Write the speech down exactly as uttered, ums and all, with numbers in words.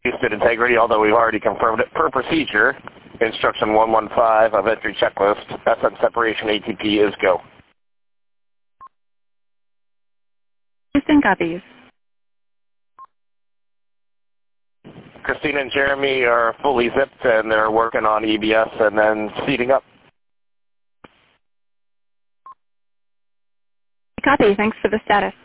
Houston integrity, although we've already confirmed it per procedure. Instruction one one five of entry checklist. S N separation A T P is go. Houston copies. Christina and Jeremy are fully zipped and they're working on E B S and then seating up. Copy. Thanks for the status.